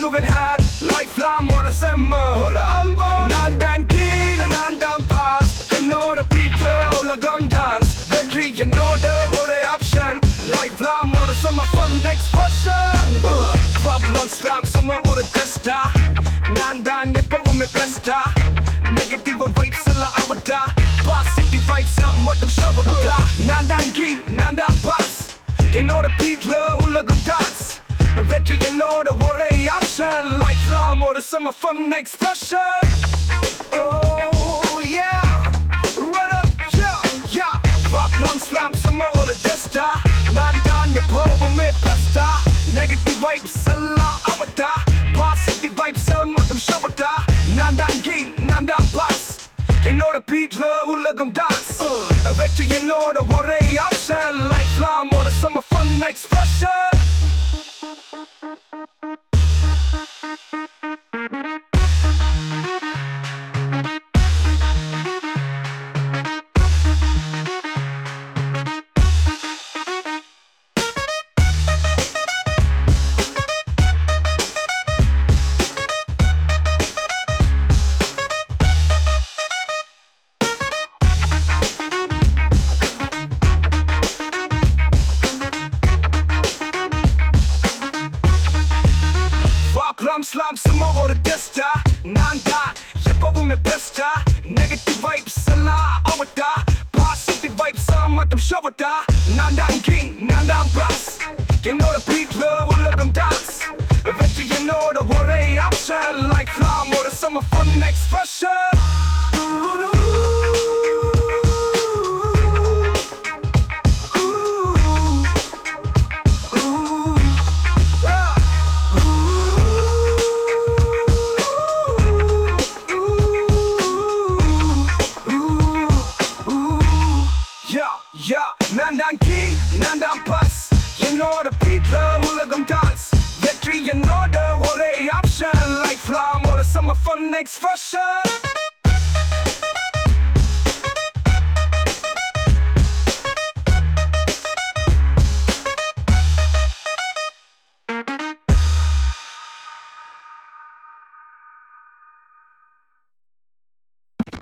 சொல்லுவேன் ஹேட் லைஃப்லாம் ஒரு செம்ம ஒரு ஆல்பம் நான் தான் கீழ் நான் தான் பாஸ் என்னோட பீப்பிள் உலகம் டான்ஸ் வெற்றி என்னோட ஒரு ஆப்ஷன் லைஃப்லாம் ஒரு செம்ம ஃபன் எக்ஸ்பிரஷன் ப்ராப்ளம்ஸ் எல்லாம் செம்ம ஒரு டெஸ்டா நான் தான் எப்பவுமே பெஸ்டா நெகட்டிவ் வைப்ஸ் எல்லாம் அவட்டா பாசிட்டிவ் வைப்ஸ் மட்டும் ஷவட்டா நான் தான் கீழ் நான் தான் பாஸ் என்னோட பீப்பிள் உலகம் டான்ஸ் வெற்றி என்னோட ஒரே ஆப்ஷன் லைஃப்லாம் ஒரு செம்ம fun expression Oh yeah Run up yeah Problems எல்லாம் செம்ம ஒரு டெஸ்டா நான் தான் எப்பவுமே பெஸ்டா நெகட்டிவ் வைப்ஸ் எல்லாம் அவட்டா பாசிட்டிவ் வைப்ஸ் மட்டும் ஷவட்டா நான் தான் கீழ் நான் தான் பாஸ் என்னோட பீட்ல உலகம் டான்ஸ் வெற்றி என்னோட ஒரே ஆப்ஷன் லைஃப்லாம் ஒரு செம்ம ஃபன் எக்ஸ்பிரஷன் Slum செம்ம ஒரு டெஸ்டா நான் தான் எப்பவுமே பெஸ்டா நெகட்டிவ் வைப்ஸ் எல்லாம் அவட்டா பாசிட்டிவ் வைப்ஸ் மட்டும் ஷவட்டா நான் தான் கிங் நான் தான் பாஸ் என்னோட பீட்ல உலகம் டான்ஸ் வெற்றி என்னோட ஒரே ஆப்ஷன் லைஃப்லாம் ஒரு செம்ம ஃபன் எக்ஸ்பிரஷன் நான் தான் கீழ் நான் தான் பாஸ் என்னோட பீட்ல உலகம் டான்ஸ் வெற்றி என்னோட ஒரே ஆப்ஷன் லைஃப்லாம் ஒரு செம்ம ஃபன் எக்ஸ்பிரஷன்